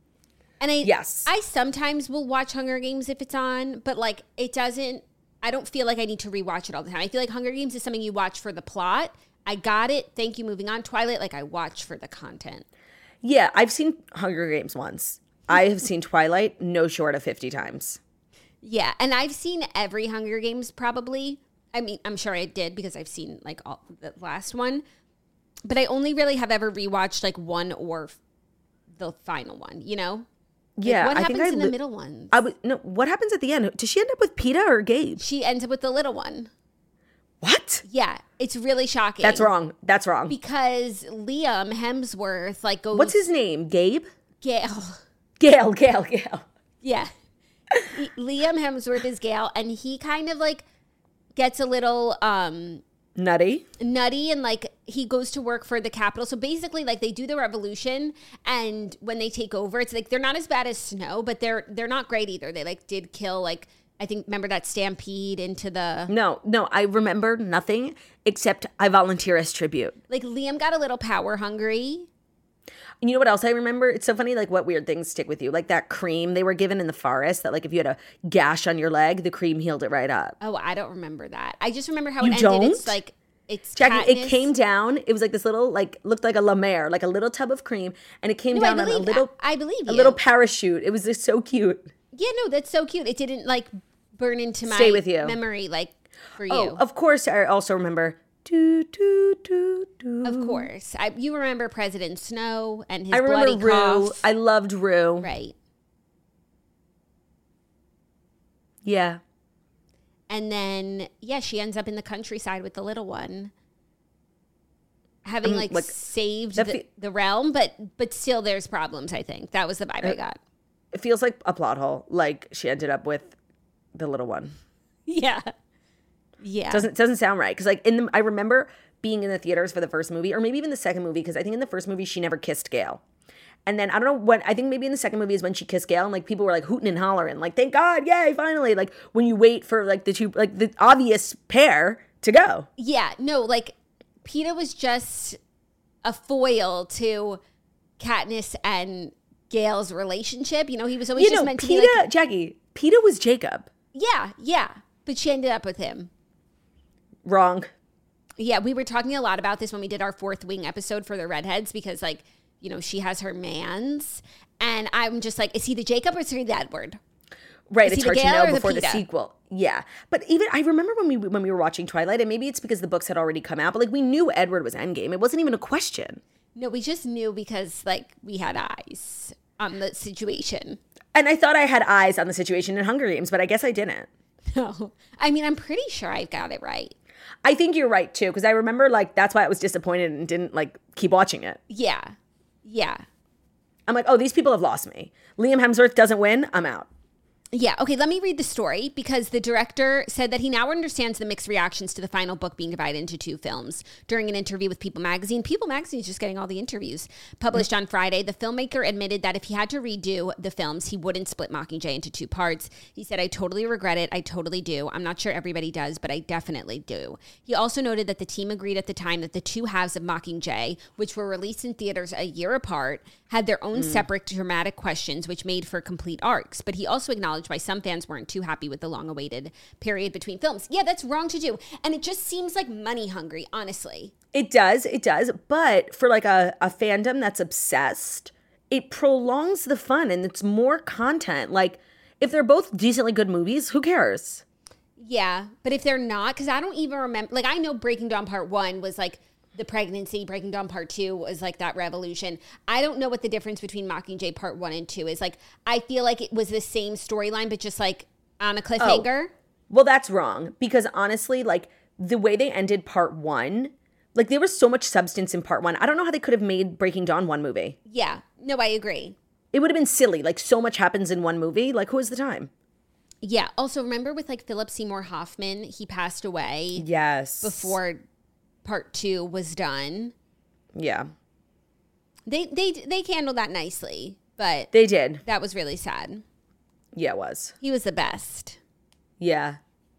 And I, Yes. I sometimes will watch Hunger Games if it's on, but like it doesn't, I don't feel like I need to rewatch it all the time. I feel like Hunger Games is something you watch for the plot. I got it. Thank you. Moving on. Twilight, like I watch for the content. Yeah, I've seen Hunger Games once. I have seen Twilight no short of fifty times. Yeah. And I've seen every Hunger Games probably. I mean, I'm sure I did because I've seen like all the last one. But I only really have ever rewatched like one or f- the final one, you know? Like, Yeah, what I happens think I in li- the middle ones? I would no. What happens at the end? Does she end up with Peeta or Gabe? She ends up with the little one. What? Yeah. It's really shocking. That's wrong. That's wrong. Because Liam Hemsworth like goes. What's his name? Gabe? Gail. Gail. Gail. Gail. Yeah. He- Liam Hemsworth is Gale, and he kind of like gets a little um Nutty. nutty and like he goes to work for the Capitol. So basically like they do the revolution and when they take over, it's like they're not as bad as Snow, but they're they're not great either. They like did kill like I think remember that stampede into the No, no. I remember nothing except I volunteer as tribute. like Liam got a little power hungry. And you know what else I remember? It's so funny, like what weird things stick with you. Like that cream they were given in the forest that like if you had a gash on your leg, the cream healed it right up. Oh, I don't remember that. I just remember how You it ended. don't? It's like it's Jackie, it Katniss. came down. It was like this little, like looked like a La Mer, like a little tub of cream, and it came No, I down on a believe little, that. I believe a you. little parachute. It was just so cute. Yeah, no, that's so cute. It didn't like burn into my Stay with you. memory like for you? Oh, of course. I also remember. Do, do, do, do. Of course. I, you remember President Snow and his I remember bloody Rue. cough. I loved Rue. Right. Yeah. And then, yeah, she ends up in the countryside with the little one. Having, Um, like, like, saved that the, fe- the realm, but but still there's problems, I think. That was the vibe I got. It feels like a plot hole. Like she ended up with the little one. Yeah. Yeah. Doesn't doesn't sound right. Because like in the, I remember being in the theaters for the first movie, or maybe even the second movie, because I think in the first movie she never kissed Gail. And then I don't know when, I think maybe in the second movie is when she kissed Gail, and like people were like hooting and hollering, like, thank God, yay, finally. Like when you wait for like the two, like the obvious pair to go. Yeah. No, like, Peeta was just a foil to Katniss and Gail's relationship. You know, he was always You just know, meant to Peeta, be like, Jackie, Peeta was Jacob. yeah, yeah. But she ended up with him. Wrong. Yeah, we were talking a lot about this when we did our Fourth Wing episode for the Redheads because, like, you know, she has her mans. And I'm just like, is he the Jacob or is he the Edward? Right, Is it's he the hard to Gale or know the before the, Peeta? sequel. Yeah, but even I remember when we when we were watching Twilight, and maybe it's because the books had already come out, but like we knew Edward was Endgame. It wasn't even a question. No, we just knew because, like, we had eyes on the situation. And I thought I had eyes on the situation in Hunger Games, but I guess I didn't. No. I mean, I'm pretty sure I got it right. I think you're right too, because I remember like that's why I was disappointed and didn't like keep watching it. Yeah. Yeah. I'm like, oh, these people have lost me. Liam Hemsworth doesn't win. I'm out. Yeah. Okay. Let me read the story because the director said that he now understands the mixed reactions to the final book being divided into two films. During an interview with People Magazine, People Magazine is just getting all the interviews. Published on Friday, the filmmaker admitted that if he had to redo the films, he wouldn't split Mockingjay into two parts. He said, I totally regret it. I totally do. I'm not sure everybody does, but I definitely do. He also noted that the team agreed at the time that the two halves of Mockingjay, which were released in theaters a year apart, had their own mm. separate dramatic questions, which made for complete arcs. But he also acknowledged why some fans weren't too happy with the long-awaited period between films. Yeah, that's wrong to do. And it just seems like money hungry, honestly. It does, it does. But for like a, a fandom that's obsessed, it prolongs the fun and it's more content. Like, if they're both decently good movies, who cares? Yeah, but if they're not, because I don't even remember, like, I know Breaking Dawn Part one was like the pregnancy, Breaking Dawn Part two was like that revolution. I don't know what the difference between Mockingjay Part one and two is. Like, I feel like it was the same storyline, but just like on a cliffhanger. Oh, well, that's wrong because honestly, like the way they ended Part one, like there was so much substance in Part one. I don't know how they could have made Breaking Dawn one movie. Yeah, no, I agree. It would have been silly. Like so much happens in one movie. Like who has the time? Yeah. Also, remember with like Philip Seymour Hoffman, he passed away. Yes. Before Part two was done. Yeah. They they they handled that nicely, but they did. That was really sad. Yeah, it was. He was the best. Yeah.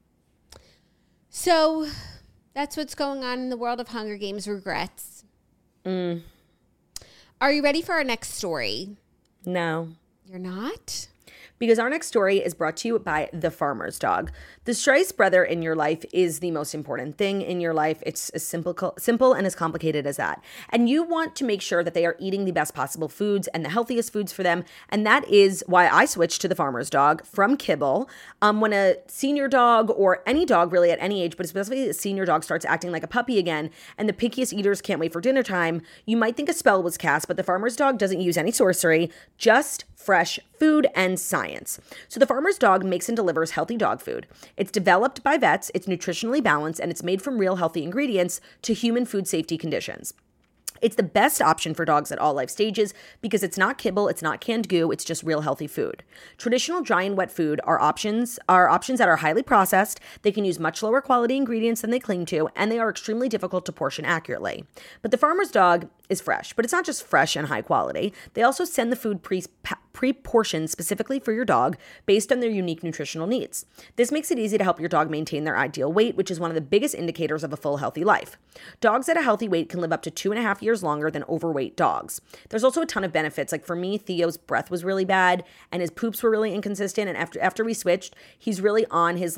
So that's what's going on in the world of Hunger Games regrets. Mm. Are you ready for our next story? No. You're not? Because our next story is brought to you by The Farmer's Dog. The strongest brother in your life is the most important thing in your life. It's as simple, simple and as complicated as that. And you want to make sure that they are eating the best possible foods and the healthiest foods for them. And that is why I switched to The Farmer's Dog from kibble. Um, when a senior dog or any dog really at any age, but especially a senior dog starts acting like a puppy again, and the pickiest eaters can't wait for dinner time, you might think a spell was cast, but The Farmer's Dog doesn't use any sorcery, just fresh food and science. So The Farmer's Dog makes and delivers healthy dog food. It's developed by vets, it's nutritionally balanced, and it's made from real healthy ingredients to human food safety conditions. It's the best option for dogs at all life stages because it's not kibble, it's not canned goo, it's just real healthy food. Traditional dry and wet food are options are options that are highly processed, they can use much lower quality ingredients than they claim to, and they are extremely difficult to portion accurately. But The Farmer's Dog is fresh, but it's not just fresh and high quality. They also send the food pre pre-portioned specifically for your dog based on their unique nutritional needs. This makes it easy to help your dog maintain their ideal weight, which is one of the biggest indicators of a full healthy life. Dogs at a healthy weight can live up to two and a half years longer than overweight dogs. There's also a ton of benefits. Like for me, Theo's breath was really bad and his poops were really inconsistent. And after after we switched, he's really on his like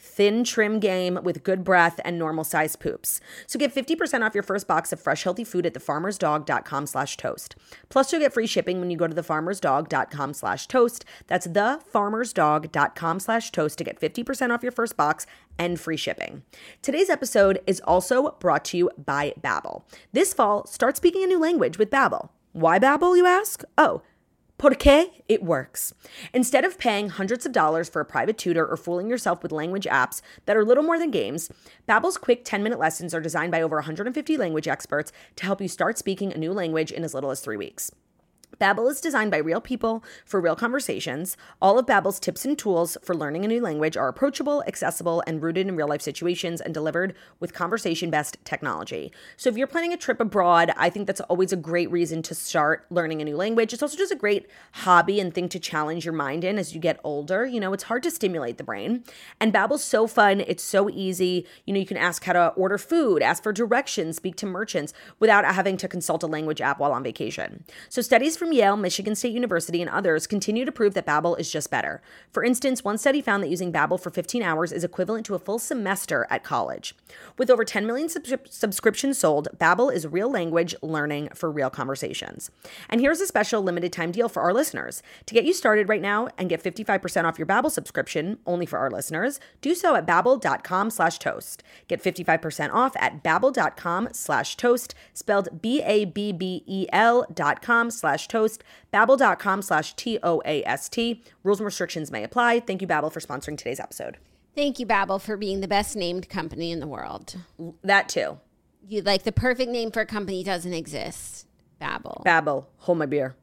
thin trim game with good breath and normal size poops. So get fifty percent off your first box of fresh healthy food at thefarmersdog.com slash toast. Plus you'll get free shipping when you go to thefarmersdog.com slash toast. That's thefarmersdog.com slash toast to get fifty percent off your first box and free shipping. Today's episode is also brought to you by Babbel. This fall, start speaking a new language with Babbel. Why Babbel, you ask? Oh, porque it works. Instead of paying hundreds of dollars for a private tutor or fooling yourself with language apps that are little more than games, Babbel's quick ten-minute lessons are designed by over one hundred fifty language experts to help you start speaking a new language in as little as three weeks. Babbel is designed by real people for real conversations. All of Babbel's tips and tools for learning a new language are approachable, accessible, and rooted in real-life situations and delivered with conversation-best technology. So if you're planning a trip abroad, I think that's always a great reason to start learning a new language. It's also just a great hobby and thing to challenge your mind in as you get older. You know, it's hard to stimulate the brain. And Babbel's so fun. It's so easy. You know, you can ask how to order food, ask for directions, speak to merchants without having to consult a language app while on vacation. So studies from Yale, Michigan State University, and others continue to prove that Babbel is just better. For instance, one study found that using Babbel for fifteen hours is equivalent to a full semester at college. With over ten million subscri- subscriptions sold, Babbel is real language learning for real conversations. And here's a special limited time deal for our listeners. To get you started right now and get fifty-five percent off your Babbel subscription, only for our listeners, do so at babbel.com slash toast. Get fifty-five percent off at babbel.com slash toast, spelled B-A-B-B-E-L dot com slash toast, babbel.com slash T O A S T. Rules and restrictions may apply. Thank you, Babbel, for sponsoring today's episode. Thank you, Babbel, for being the best named company in the world. That too. You like the perfect name for a company doesn't exist. Babbel. Babbel, hold my beer.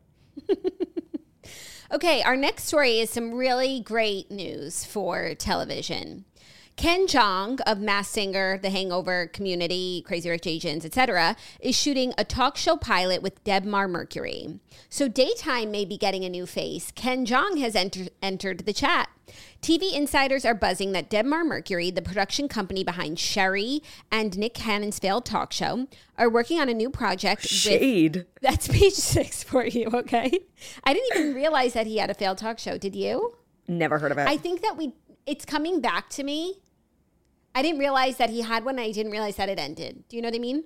Okay, our next story is some really great news for television. Ken Jeong of Masked Singer, The Hangover, Community, Crazy Rich Asians, et cetera, is shooting a talk show pilot with Debmar Mercury. So Daytime may be getting a new face. Ken Jeong has enter- entered the chat. T V insiders are buzzing that Debmar Mercury, the production company behind Sherry and Nick Cannon's failed talk show, are working on a new project. Shade. With, that's page six for you, okay? I didn't even realize that he had a failed talk show. Did you? Never heard of it. I think that we, it's coming back to me. I didn't realize that he had one. I didn't realize that it ended. Do you know what I mean?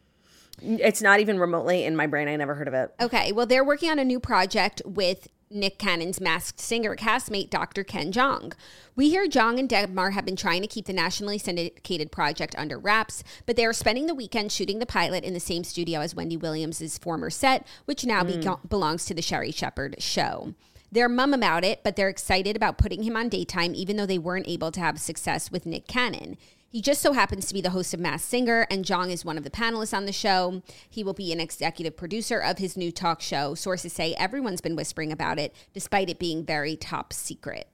It's not even remotely in my brain. I never heard of it. Okay. Well, they're working on a new project with Nick Cannon's Masked Singer castmate, Doctor Ken Jeong. We hear Jeong and Debmar have been trying to keep the nationally syndicated project under wraps, but they are spending the weekend shooting the pilot in the same studio as Wendy Williams' former set, which now mm. be- belongs to the Sherry Shepherd show. They're mum about it, but they're excited about putting him on Daytime, even though they weren't able to have success with Nick Cannon. He just so happens to be the host of Masked Singer, and Jeong is one of the panelists on the show. He will be an executive producer of his new talk show. Sources say everyone's been whispering about it, despite it being very top secret.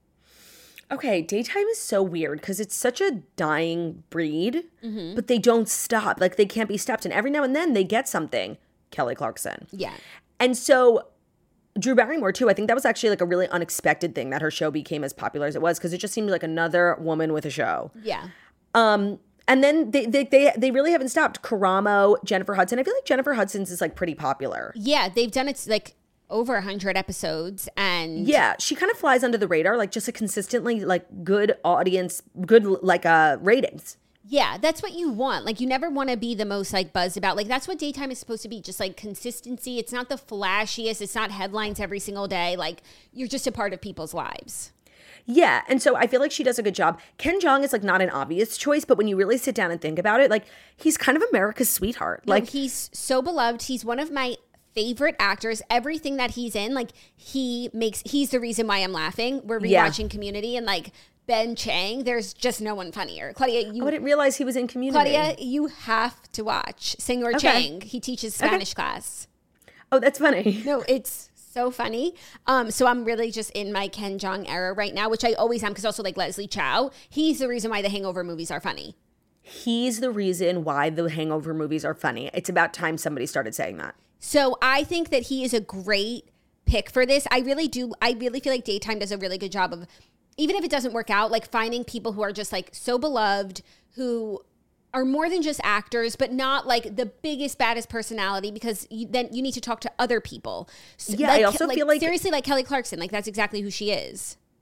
Okay, Daytime is so weird because it's such a dying breed, Mm-hmm. but they don't stop. Like, they can't be stopped. And every now and then they get something. Kelly Clarkson. Yeah. And so Drew Barrymore, too, I think that was actually like a really unexpected thing that her show became as popular as it was because it just seemed like another woman with a show. Yeah. Um, and then they, they they they really haven't stopped. Karamo, Jennifer Hudson. I feel like Jennifer Hudson's is like pretty popular. Yeah, they've done it like over a hundred episodes, and yeah, she kind of flies under the radar, like just a consistently like good audience, good like uh ratings. Yeah, that's what you want. Like, you never want to be the most, like, buzzed about. Like, that's what Daytime is supposed to be, just, like, consistency. It's not the flashiest. It's not headlines every single day. Like, you're just a part of people's lives. Yeah, and so I feel like she does a good job. Ken Jeong is, like, not an obvious choice, but when you really sit down and think about it, like, he's kind of America's sweetheart. No, like, he's so beloved. He's one of my favorite actors. Everything that he's in, like, he makes, he's the reason why I'm laughing. We're rewatching Yeah. Community, and, like, Ben Chang, there's just no one funnier. Claudia, you... I didn't realize he was in Community. Claudia, you have to watch Senor Okay. Chang. He teaches Spanish Okay. class. Oh, that's funny. No, it's so funny. Um, so I'm really just in my Ken Jeong era right now, which I always am, because also like Leslie Chow, he's the reason why the Hangover movies are funny. He's the reason why the Hangover movies are funny. It's about time somebody started saying that. So I think that he is a great pick for this. I really do. I really feel like Daytime does a really good job of, even if it doesn't work out, like finding people who are just like so beloved, who are more than just actors, but not like the biggest, baddest personality, because you, then you need to talk to other people. So, Yeah, like, I also like, feel like- seriously, like Kelly Clarkson, like that's exactly who she is.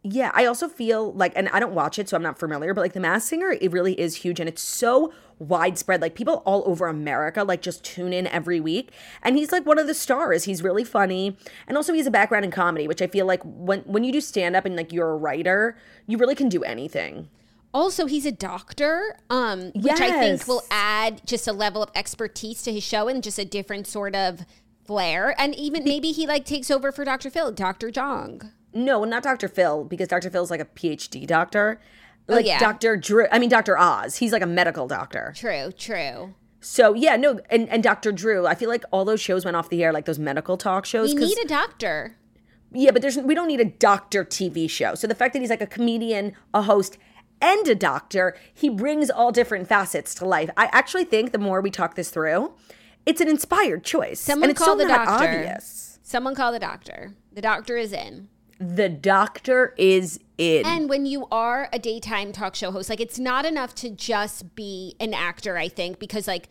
Yeah, I also feel like, and I don't watch it, so I'm not familiar, but like The Masked Singer, it really is huge and it's so widespread. Like people all over America, like just tune in every week. And he's like one of the stars. He's really funny. And also he has a background in comedy, which I feel like when, when you do stand up and like you're a writer, you really can do anything. Also, he's a doctor, um, which Yes. I think will add just a level of expertise to his show and just a different sort of flair. And even maybe he like takes over for Doctor Phil, Doctor Jong. No, not Doctor Phil, because Doctor Phil's like a P H D doctor. Oh, Like yeah. Doctor Drew, I mean Doctor Oz. He's like a medical doctor. True, true. So yeah, no, and, and Doctor Drew, I feel like all those shows went off the air, like those medical talk shows. We 'cause- need a doctor. Yeah, but there's we don't need a doctor T V show. So the fact that he's like a comedian, a host, and a doctor, he brings all different facets to life. I actually think the more we talk this through, it's an inspired choice. Someone and it's call so the not doctor. obvious. Someone call the doctor. The doctor is in. The doctor is in. And when you are a daytime talk show host, like it's not enough to just be an actor, I think, because like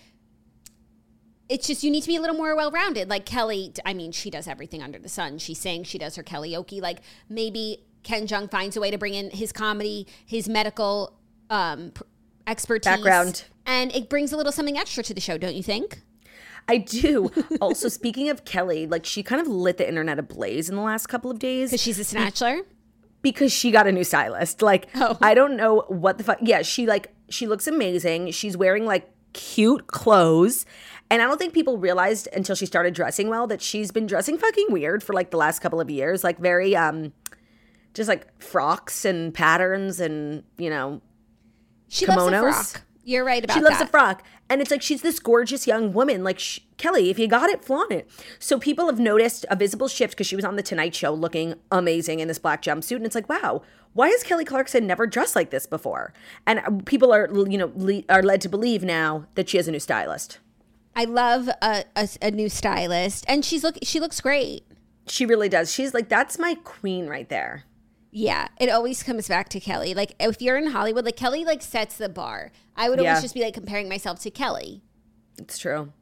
it's just you need to be a little more well-rounded. Like Kelly, I mean, she does everything under the sun. She sings, she does her karaoke. Like maybe Ken Jeong finds a way to bring in his comedy, his medical um, pr- expertise. Background. And it brings a little something extra to the show, don't you think? I do. Also, speaking of Kelly, like she kind of lit the internet ablaze in the last couple of days. Because she's a snatchler. Because she got a new stylist. Like, Oh. I don't know what the fuck. Yeah, she like, she looks amazing. She's wearing like cute clothes. And I don't think people realized until she started dressing well that she's been dressing fucking weird for like the last couple of years. Like very, um, just like frocks and patterns and, you know, She loves a Kimonos? frock. You're right about she loves that. a frock. And it's like she's this gorgeous young woman. Like, sh- Kelly, if you got it, flaunt it. So people have noticed a visible shift because she was on The Tonight Show looking amazing in this black jumpsuit. And it's like, wow, why has Kelly Clarkson never dressed like this before? And uh, people are, you know, le- are led to believe now that she has a new stylist. I love a, a, a new stylist. And she's look. she looks great. She really does. She's like, that's my queen right there. Yeah, it always comes back to Kelly. Like if you're in Hollywood, like Kelly like sets the bar. I would always Yeah. just be like comparing myself to Kelly. It's true.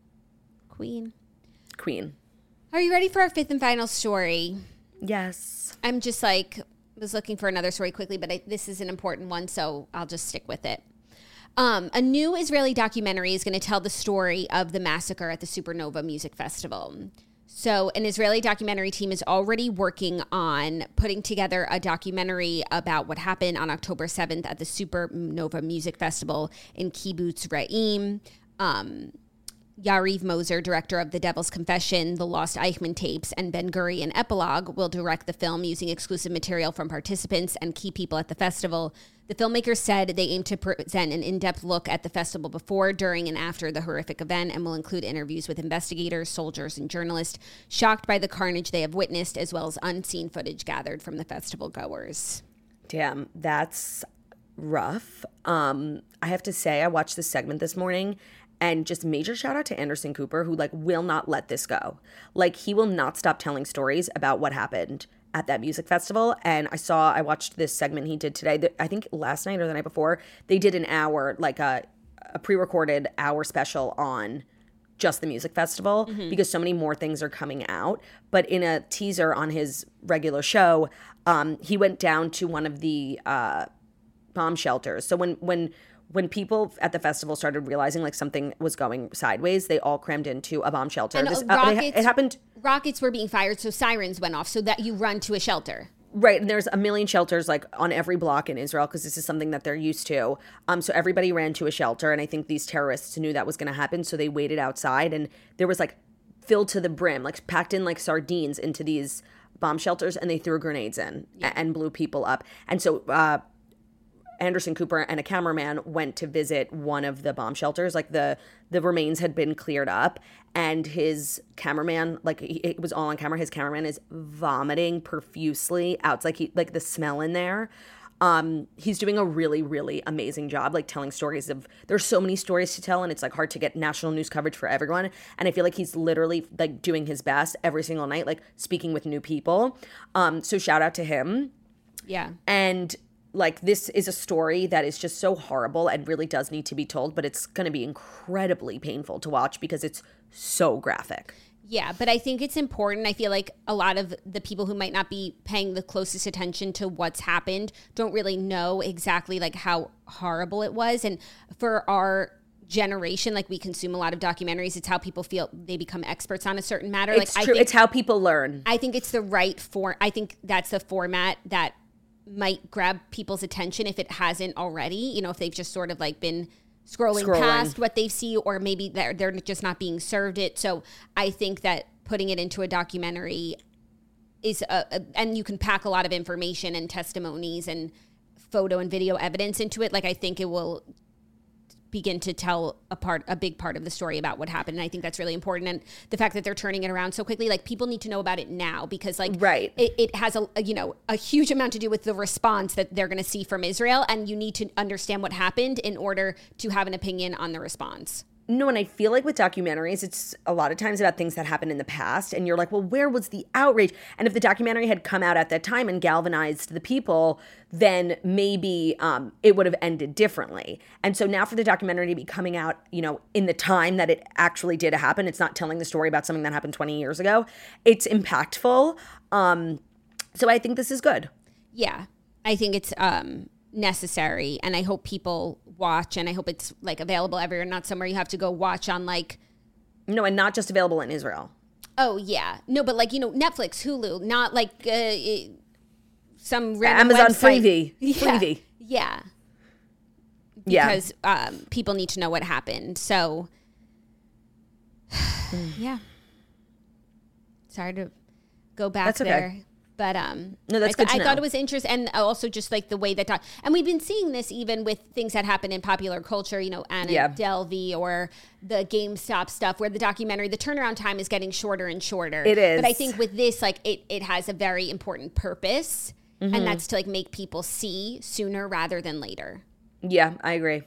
Queen. Queen. Are you ready for our fifth and final story? Yes. I'm just like was looking for another story quickly, but I, this is an important one, so I'll just stick with it. Um, a new Israeli documentary is going to tell the story of the massacre at the Supernova Music Festival. So an Israeli documentary team is already working on putting together a documentary about what happened on October seventh at the Supernova Music Festival in Kibbutz Re'im. Um, Yariv Moser, director of The Devil's Confession, The Lost Eichmann Tapes, and Ben Gurion Epilogue, will direct the film using exclusive material from participants and key people at the festival. The filmmakers said they aim to present an in-depth look at the festival before, during, and after the horrific event, and will include interviews with investigators, soldiers, and journalists shocked by the carnage they have witnessed, as well as unseen footage gathered from the festival goers. Damn, that's rough. Um, I have to say, I watched this segment this morning, and just major shout out to Anderson Cooper, who like will not let this go. Like he will not stop telling stories about what happened at that music festival. And I saw, I watched this segment he did today. I think last night or the night before, they did an hour, like a, a pre-recorded hour special on just the music festival mm-hmm. because so many more things are coming out. But in a teaser on his regular show, um, he went down to one of the uh, bomb shelters. So when when when people at the festival started realizing like something was going sideways, they all crammed into a bomb shelter. And This, uh, uh, rockets, it happened. Rockets were being fired, so sirens went off so that you run to a shelter. Right, and there's a million shelters like on every block in Israel because this is something that they're used to. Um, so everybody ran to a shelter, and I think these terrorists knew that was going to happen, so they waited outside, and there was like filled to the brim, like packed in like sardines into these bomb shelters, and they threw grenades in yeah. and blew people up. And so uh, Anderson Cooper and a cameraman went to visit one of the bomb shelters. Like the the remains had been cleared up, and his cameraman, like he, it was all on camera. His cameraman is vomiting profusely out. It's like he like the smell in there. Um, he's doing a really, really amazing job, like telling stories of. There's so many stories to tell, and it's like hard to get national news coverage for everyone. And I feel like he's literally like doing his best every single night, like speaking with new people. Um, so shout out to him. Yeah, and. Like, this is a story that is just so horrible and really does need to be told, but it's going to be incredibly painful to watch because it's so graphic. Yeah, but I think it's important. I feel like a lot of the people who might not be paying the closest attention to what's happened don't really know exactly like how horrible it was. And for our generation, like we consume a lot of documentaries, it's how people feel they become experts on a certain matter. It's like true. I think, it's how people learn. I think it's the right for. I think that's the format that might grab people's attention if it hasn't already. You know, if they've just sort of like been scrolling, Scrolling. past what they see, or maybe they're they're just not being served it. So I think that putting it into a documentary is a, a and you can pack a lot of information and testimonies and photo and video evidence into it. Like I think it will begin to tell a part, a big part of the story about what happened. And I think that's really important. And the fact that they're turning it around so quickly, like people need to know about it now because like right. it, it has a, a, you know, a huge amount to do with the response that they're going to see from Israel. And you need to understand what happened in order to have an opinion on the response. No, and I feel like with documentaries, it's a lot of times about things that happened in the past. And you're like, well, where was the outrage? And if the documentary had come out at that time and galvanized the people, then maybe um, it would have ended differently. And so now for the documentary to be coming out, you know, in the time that it actually did happen, it's not telling the story about something that happened twenty years ago. It's impactful. Um, so I think this is good. Yeah, I think it's um, necessary. And I hope people watch, and I hope it's like available everywhere, not somewhere you have to go watch on like. No, and not just available in Israel. Oh yeah, no, but like you know, Netflix, Hulu, not like uh, some random Amazon website. Freevee, Yeah, Freevee. yeah, Yeah. because um, people need to know what happened. So yeah, sorry to go back That's okay. there. But um, No, that's I, th- good to I know. thought it was interesting, and also just like the way that, doc- and we've been seeing this even with things that happen in popular culture. You know, Anna Yeah. Delvey or the GameStop stuff, where the documentary, the turnaround time is getting shorter and shorter. It is. But I think with this, like it, it has a very important purpose, Mm-hmm. and that's to like make people see sooner rather than later. Yeah, I agree.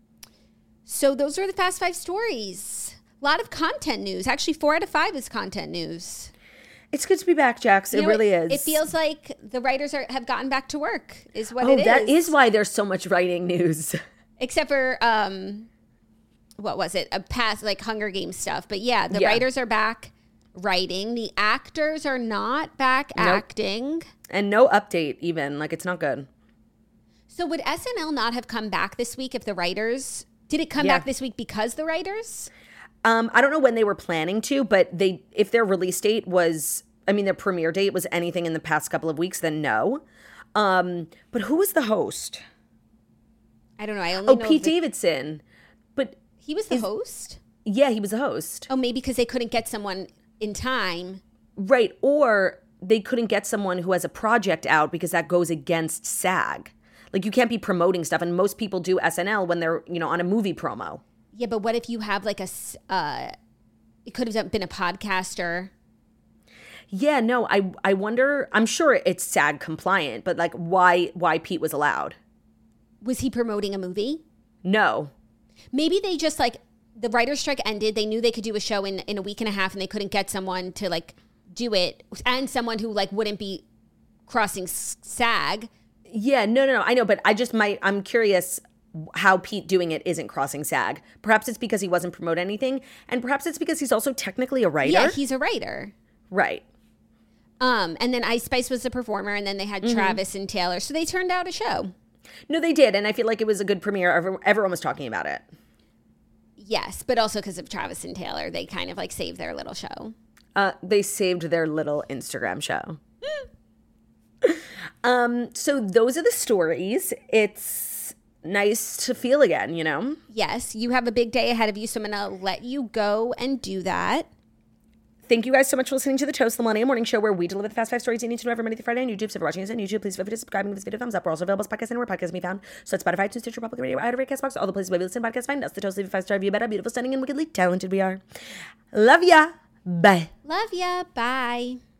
So those are the Fast Five stories. A lot of content news. Actually, four out of five is content news. It's good to be back, Jax. You It know, really it, is. It feels like the writers are have gotten back to work, is what Oh, it is. that is why there's so much writing news. Except for, um, what was it? A past, like Hunger Games stuff. But yeah, the Yeah. writers are back writing. The actors are not back Nope. acting. And no update even. Like, it's not good. So would S N L not have come back this week if the writers... Did it come Yeah. back this week because the writers? Um, I don't know when they were planning to, but they if their release date was, I mean, their premiere date was anything in the past couple of weeks, then no. Um, but who was the host? I don't know. I only Oh, know Pete the- Davidson. But He was the is- host? yeah, he was the host. Oh, maybe because they couldn't get someone in time. Right. Or they couldn't get someone who has a project out because that goes against SAG. Like, you can't be promoting stuff. And most people do S N L when they're, you know, on a movie promo. Yeah, but what if you have like a... s- Uh, it could have been a podcaster. Yeah, no, I I wonder, I'm sure it's SAG compliant, but like why why Pete was allowed? Was he promoting a movie? No. Maybe they just like the writer's strike ended. They knew they could do a show in, in a week and a half and they couldn't get someone to like do it and someone who like wouldn't be crossing s- SAG. Yeah, no, no, no, I know, but I just might, I'm curious how Pete doing it isn't crossing SAG. Perhaps it's because he wasn't promoting anything, and perhaps it's because he's also technically a writer. Yeah, he's a writer. Right. Um, and then Ice Spice was the performer, and then they had Mm-hmm. Travis and Taylor. So they turned out a show. No, they did, and I feel like it was a good premiere. Every- Everyone was talking about it. Yes, but also because of Travis and Taylor, they kind of like saved their little show. Uh, they saved their little Instagram show. um, so those are the stories. It's nice to feel again, you know? Yes, you have a big day ahead of you, so I'm going to let you go and do that. Thank you guys so much for listening to the Toast, the Millennium Morning Show, where we deliver the fast five stories you need to know every Monday through Friday on YouTube. So if you're watching us on YouTube, please feel free to subscribe and give this video a thumbs up. We're also available as podcasts anywhere podcasts can be found. So it's Spotify, iTunes, Stitcher, Public Radio, iHeartRadio, Castbox, all the places where we listen to podcasts. Find us, the Toast, leave a five-star review about how beautiful, stunning, and wickedly talented we are. Love ya. Bye. Love ya. Bye.